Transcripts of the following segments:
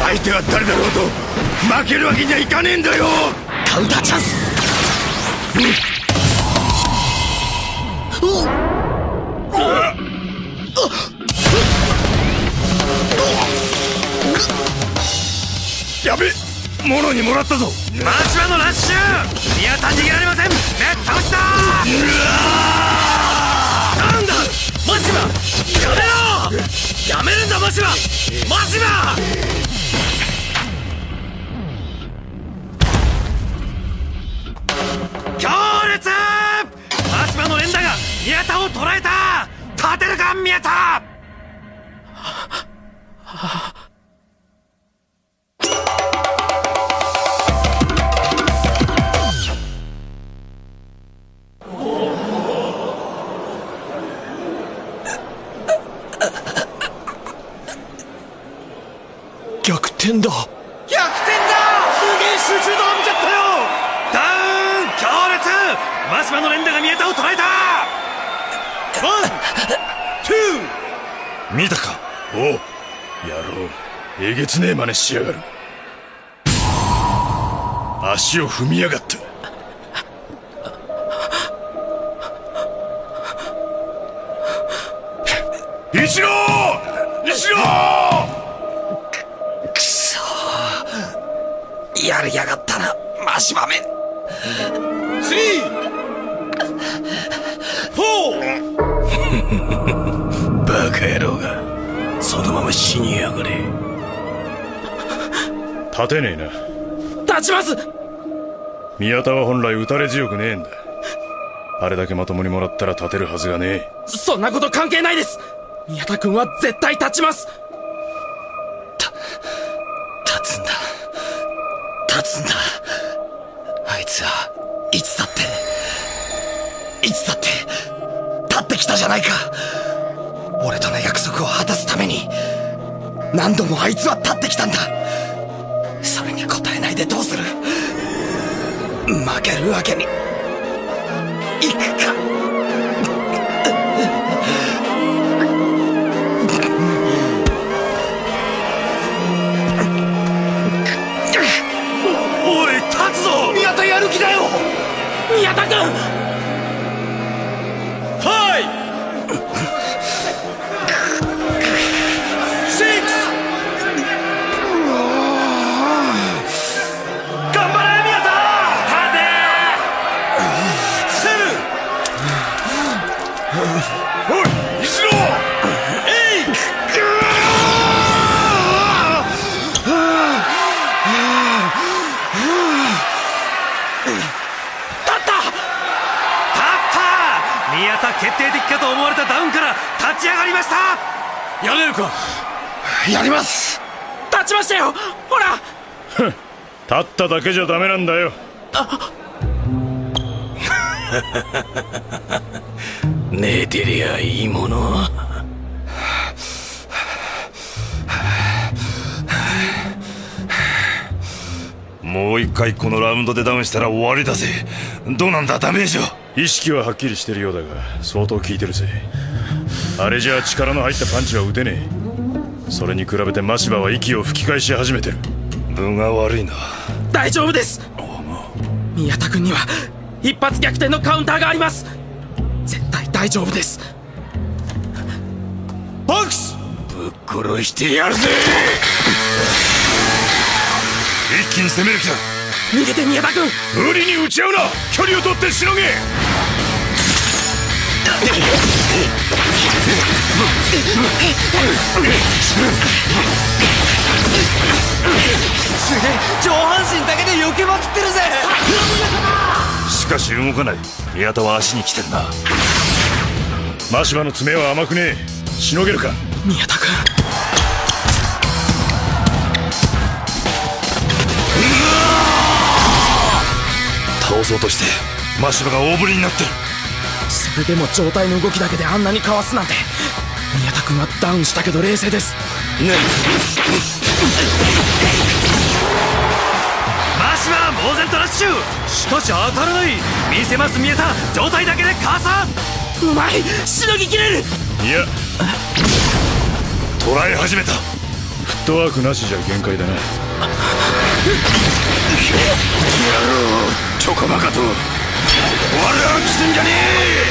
相手は誰だろうと負けるわけにはいかねえんだよ。 カウンターチャンス。 やべ、物にもらったぞ。 マシュマのラッシュ、宮田逃げられません。めった打ちだ。なんだマシュマ、やめろ。やめるんだマシュマ、マシュマ。強烈。マシュマの連打が宮田を捉えた。立てるか宮田。 逆転だ。 逆転だ。すげえ集中度を見ちゃったよ。ダウン強烈。マシュマの連打が宮田を捉えた。ワンツー。 見たか。おう、野郎、えげつねえ真似しやがる。足を踏みやがった。一郎、一郎。 やりやがったな、マシマメ。 3、4。バカ野郎がそのまま死にやがれ。立てねえな。 立ちます。 宮田は本来打たれ強くねえんだ。あれだけまともにもらったら立てるはずがねえ。 そんなこと関係ないです。宮田君は絶対立ちます。 立つんだ、立つんだ。あいつはいつだって立ってきたじゃないか。俺との約束を果たすために何度もあいつは立ってきたんだ。それに応えないでどうする。負けるわけにいくか。 おい、立つぞ。 宮田やる気だよ。 宮田君。ファイシックス。頑張れ宮田。立て。セブン。 おい、一郎。 エイ。宮田、決定的かと思われたダウンから立ち上がりました。 やれるか。 やります。 立ちましたよ、ほら。 立っただけじゃダメなんだよ。寝てりゃいいもの。もう一回このラウンドでダウンしたら終わりだぜ。どうなんだダメージは。意識ははっきりしてるようだが相当効いてるぜ。あれじゃあ力の入ったパンチは打てねえ。それに比べてマシバは息を吹き返し始めてる。分が悪いな。 大丈夫です。宮田君には一発逆転のカウンターがあります。絶対大丈夫です。 ボックスぶっ殺してやるぜ。一気に攻める気だ。 逃げて宮田君。 無理に打ち合うな。距離を取ってしのげ。 すげえ、上半身だけで避けまくってるぜ。 しかし動かない。宮田は足に来てるな。マシバの爪は甘くねえ。しのげるか宮田君。 倒そうとしてマシバが大振りになってる。 それでも状態の動きだけであんなにかわすなんて。宮田君はダウンしたけど冷静ですね。マシバ猛然とラッシュ。しかし当たらない。見せます宮田。状態だけでかわさん。うまい、しのぎきれる。 いや、捉え始めた。吹っトワークなしじゃ限界だな。 チョコバカと我は来すんじゃね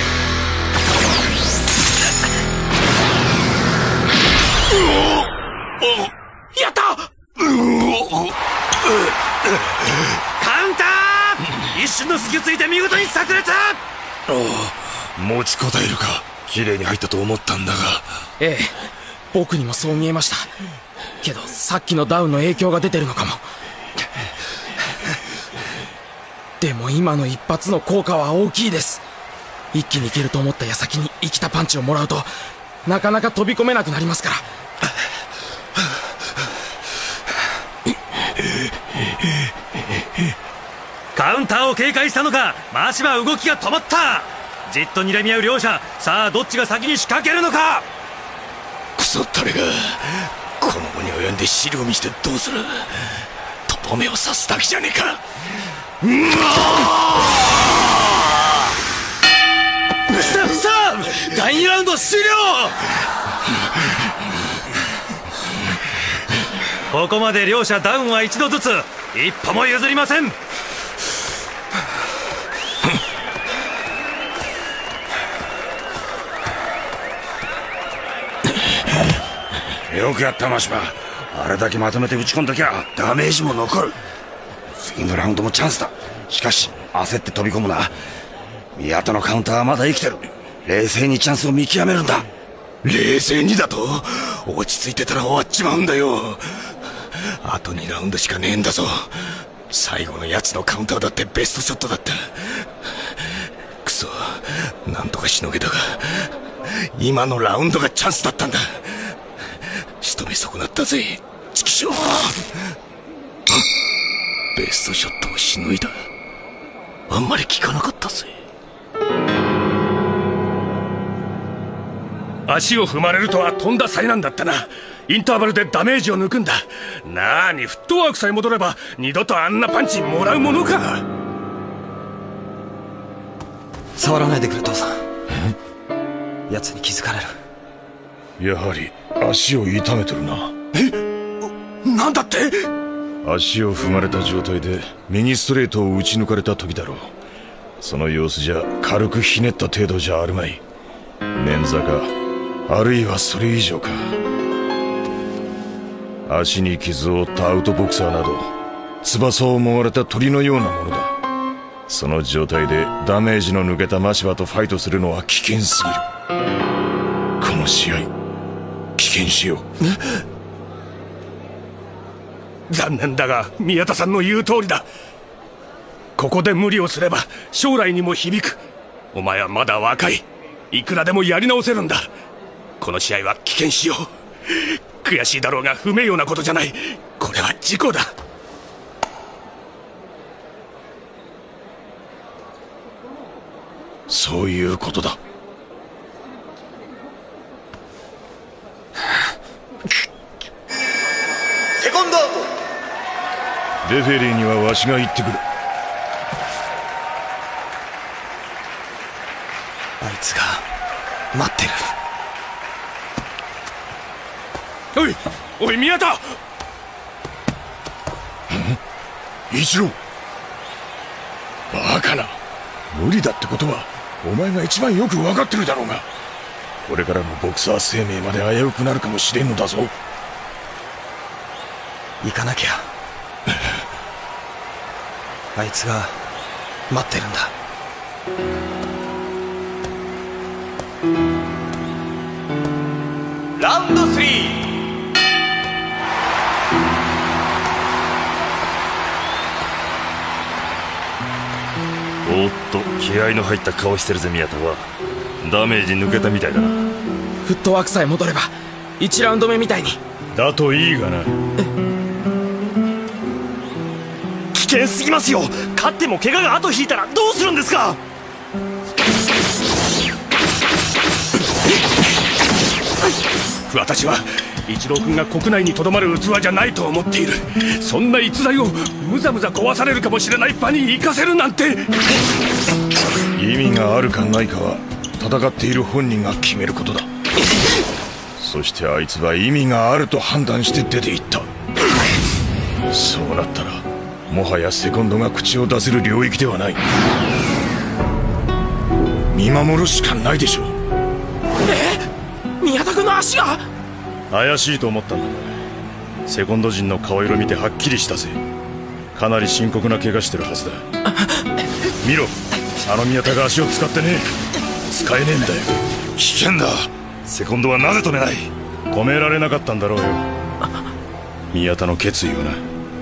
え。やった。 カウンター。一瞬の隙をついて見事に炸裂。 持ちこたえるか。綺麗に入ったと思ったんだが。 ええ、僕にもそう見えましたけど、さっきのダウンの影響が出てるのかも。でも今の一発の効果は大きいです。一気にいけると思った矢先に生きたパンチをもらうと、なかなか飛び込めなくなりますから。 カウンターを警戒したのか、マシは動きが止まった。じっと睨み合う両者。さあどっちが先に仕掛けるのか。 クソったれがこの後に及んで汁を見してどうする。とどめを刺すだけじゃねえか。 スタッフさん、第2ラウンド終了。ここまで両者ダウンは一度ずつ、一歩も譲りません。 よくやったマシバ。あれだけまとめて打ち込んだきゃダメージも残る。次のラウンドもチャンスだ。しかし焦って飛び込むな。宮田のカウンターはまだ生きてる。冷静にチャンスを見極めるんだ。冷静にだと落ち着いてたら終わっちまうんだよ。あと2ラウンドしかねえんだぞ。最後のやつのカウンターだってベストショットだった。くそ、なんとかしのげたが今のラウンドがチャンスだったんだ。仕留め損なったぜ、チキショー。ベストショットをしのいだ。あんまり効かなかったぜ。 足を踏まれるとはとんだ災難だったな。インターバルでダメージを抜くんだ。なに、フットワークさえ戻れば二度とあんなパンチもらうものか。 触らないでくれ父さん。奴に気づかれる。 やはり足を痛めてるな。 なんだって。 足を踏まれた状態で右ストレートを打ち抜かれた時だろう。その様子じゃ軽くひねった程度じゃあるまい。捻挫か、あるいはそれ以上か。足に傷を負ったアウトボクサーなど翼をもがれた鳥のようなものだ。その状態でダメージの抜けたマシバとファイトするのは危険すぎる。この試合危険しよう。 残念だが宮田さんの言う通りだ。ここで無理をすれば将来にも響く。お前はまだ若い。いくらでもやり直せるんだ。この試合は棄権しよう。悔しいだろうが不名誉なことじゃない。これは事故だ。 そういうことだ。 セコンドアウト。 レフェリーにはわしが言ってくる。 あいつが待ってる。 おいおい宮田。 一郎、バカな。無理だってことはお前が一番よく分かってるだろうが。これからのボクサー生命まで危うくなるかもしれんのだぞ。 行かなきゃ。あいつが待ってるんだ。 ラウンド3。 おっと、気合の入った顔してるぜ宮田は。ダメージ抜けたみたいだな。 フットワークさえ戻れば1ラウンド目みたいに。 だといいがな。 危険すぎますよ。勝っても怪我が後引いたらどうするんですか。 私は一郎君が国内にとどまる器じゃないと思っている。そんな逸材をむざむざ壊されるかもしれない場に行かせるなんて。 意味があるかないかは戦っている本人が決めることだ。 そしてあいつは意味があると判断して出て行った。そうなったらもはやセコンドが口を出せる領域ではない。見守るしかないでしょう。 宮田君の足が。 怪しいと思ったんだが、セコンド陣の顔色見てはっきりしたぜ。かなり深刻な怪我してるはずだ。見ろ、あの宮田が足を使ってねえ。使えねえんだよ。危険だ。セコンドはなぜ止めない。止められなかったんだろうよ、宮田の決意をな。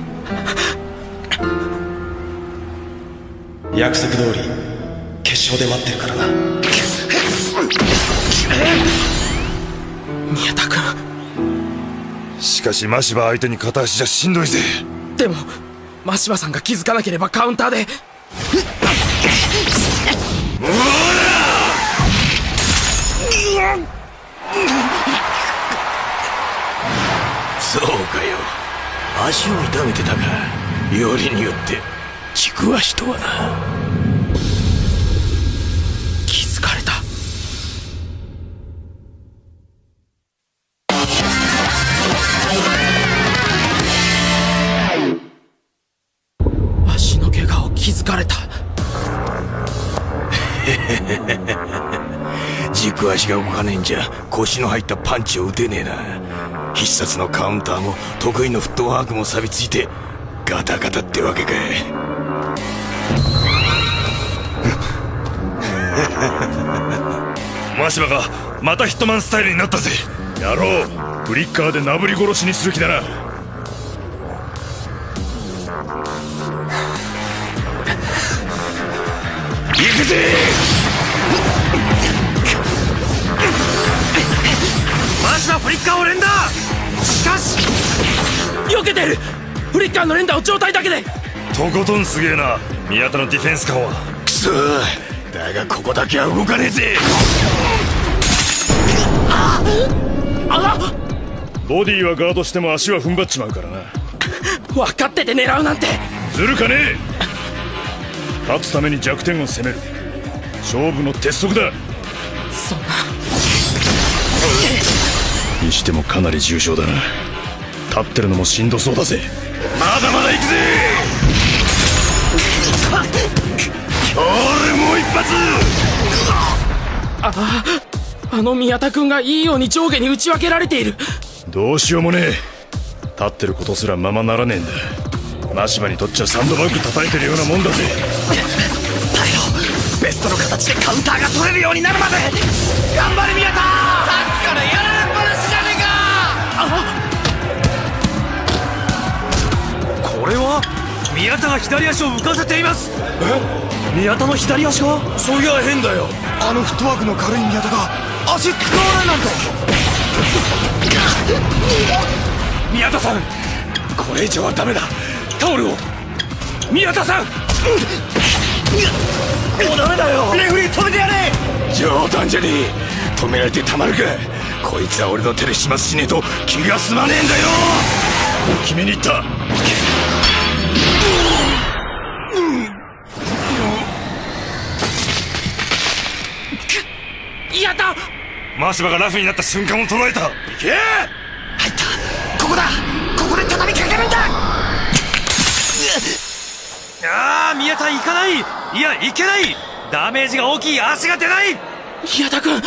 約束通り決勝で待ってるからな。 宮田君。 しかし真柴相手に片足じゃしんどいぜ。 でも真柴さんが気づかなければカウンターで。 そうかよ、足を痛めてたか。よりによって軸足とはな。 気づかれた。足の怪我を気づかれた。 軸足が動かねえんじゃ腰の入ったパンチを打てねえな。必殺のカウンターも得意のフットワークも錆びついてガタガタってわけか。 真柴がまたヒットマンスタイルになったぜ。やろう、フリッカーでなぶり殺しにする気だな。 行くぜ。 真柴フリッカーを連打。しかし避けてる。フリッカーの連打を状態だけで。 とことんすげえな、宮田のディフェンス感は。 くそー、だがここだけは動かねえぜ。 ボディはガードしても足は踏ん張っちまうからな。 分かってて狙うなんて。 ずるかねえ。勝つために弱点を攻める、勝負の鉄則だ。 そんな。 にしてもかなり重傷だな。立ってるのもしんどそうだぜ。まだまだ行くぜ。俺もう一発。 あの宮田君がいいように上下に打ち分けられている。 どうしようもねえ。立ってることすらままならねえんだ。真柴にとっちゃサンドバッグ叩いてるようなもんだぜ。 耐えろ。ベストの形でカウンターが取れるようになるまで頑張れ宮田。さっきからやられっぱなしじゃねえか。 これは宮田が左足を浮かせています。宮田の左足が。 そういや変だよ。あのフットワークの軽い宮田が足使わないなんて。 宮田さん、これ以上はダメだ。タオルを。宮田さん。 もうダメだよ。レフリー止めてやれ。 冗談じゃねえ。止められてたまるか。こいつは俺の手で始末しねえと気が済まねえんだよ。 決めに行った。 やった。 真柴がラフになった瞬間を捉えた。行け。 入った。ここだ。ここで畳みかけるんだ。 宮田行かない。いや行けない。ダメージが大きい。足が出ない。 宮田君。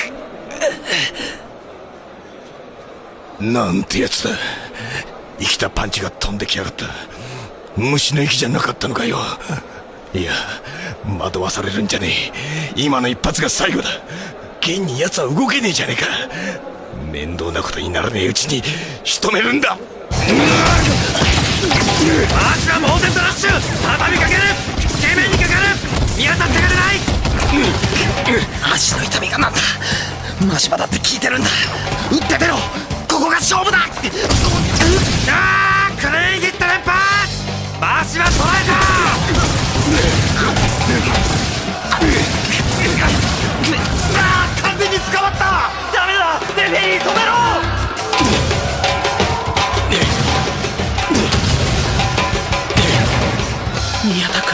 なんてやつだ。生きたパンチが飛んできやがった。虫の息じゃなかったのかよ。いや、惑わされるんじゃねえ。今の一発が最後だ。現に奴は動けねえじゃねえか。面倒なことにならねえうちに仕留めるんだ。 足は猛然とラッシュ。畳みかける。地面にかかる。宮田手が出ない。 足の痛みがなんだ。真柴だって効いてるんだ。打って出ろ。ここが勝負だ。 クレイヒット連発。真柴捉えた。 完全に捕まった。ダメだ。レフェリー止めろ。 宮田君。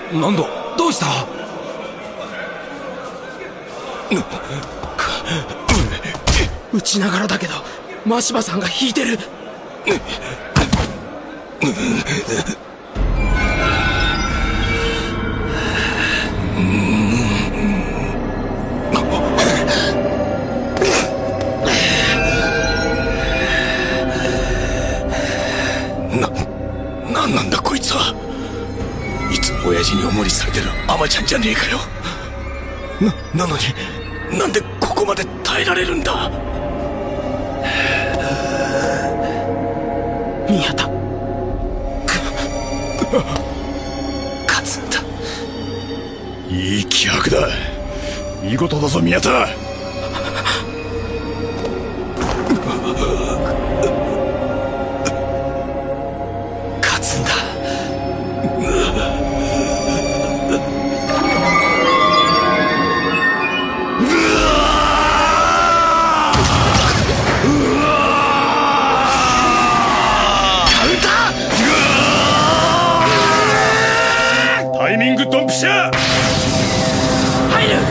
なんだ、どうした？ 撃ちながらだけど真柴さんが引いてる。 なんなんだこいつは。いつも親父におもりされてるアマちゃんじゃねえかよ。なのになんでここまで耐えられるんだ。 宮田勝つんだ。いい気迫だ。見事だぞ宮田。勝つんだ。 タイミングドンピシャ。 入る。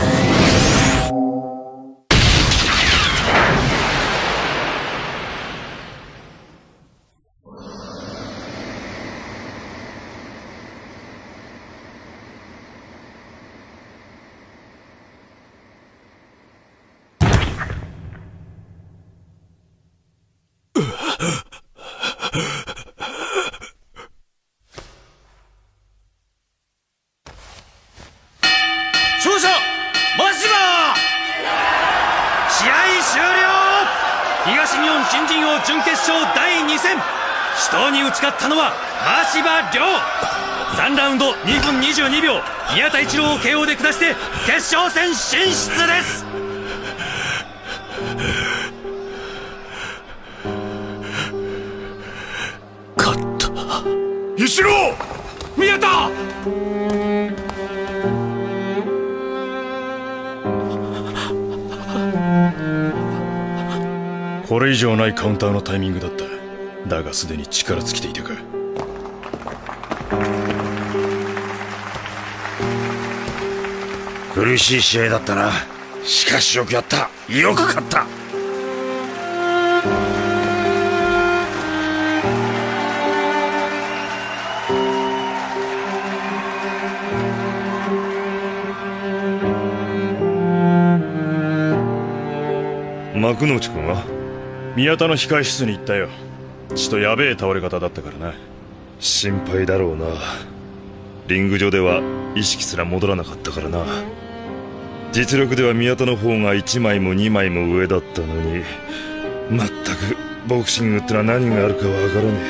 勝者真柴。試合終了。東日本新人王準決勝第2戦、死闘に打ち勝ったのは真柴遼。3ラウンド2分22秒、宮田一郎を KO で下して決勝戦進出です。 勝った。一郎、宮田。 これ以上ないカウンターのタイミングだった。だがすでに力尽きていたか。 苦しい試合だったな。しかしよくやった。よく勝った。 幕内君は宮田の控え室に行ったよ。ちとやべえ倒れ方だったからな。心配だろうな。リング上では意識すら戻らなかったからな。実力では宮田の方が1枚も2枚も上だったのに、まったくボクシングってのは何があるかわからね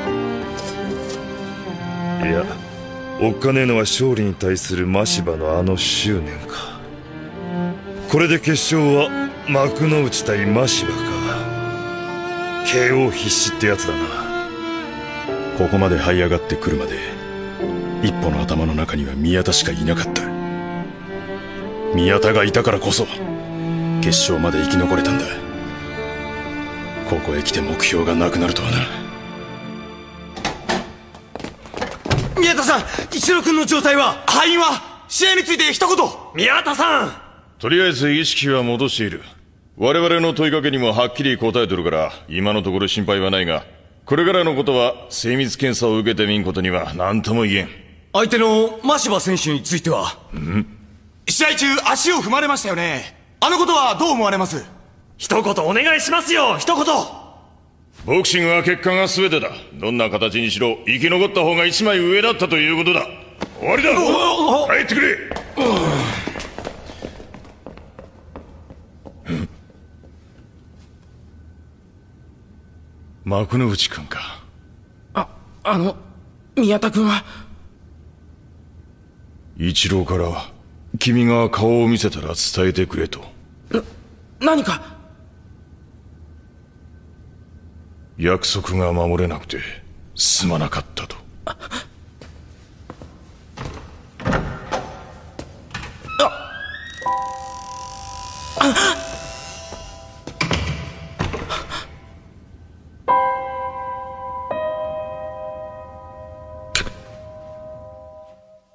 え。いや、おっかねえのは勝利に対する真柴のあの執念か。これで決勝は幕内対真柴か。KO 必至ってやつだな。ここまで這い上がってくるまで一歩の頭の中には宮田しかいなかった。宮田がいたからこそ決勝まで生き残れたんだ。ここへ来て目標がなくなるとはな。 宮田さん、一郎君の状態は？敗因は？試合について一言。宮田さん。 とりあえず意識は戻している。我々の問いかけにもはっきり答えてるから今のところ心配はないが、これからのことは精密検査を受けてみんことには何とも言えん。 相手の真柴選手については？試合中足を踏まれましたよね。あのことはどう思われます？一言お願いしますよ、一言。 ボクシングは結果が全てだ。どんな形にしろ生き残った方が一枚上だったということだ。終わりだ。帰ってくれ。幕内君か。 宮田君は？ 一郎から君が顔を見せたら伝えてくれと。 何か？ 約束が守れなくてすまなかったと。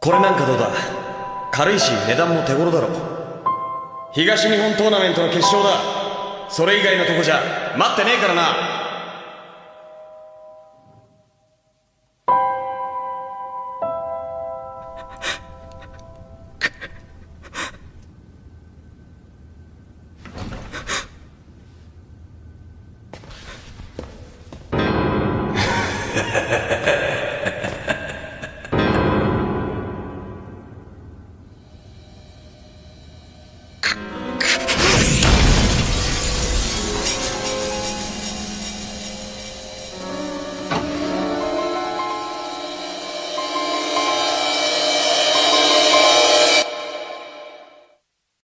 これなんかどうだ。軽いし値段も手頃だろ。東日本トーナメントの決勝だ。それ以外のとこじゃ待ってねえからな。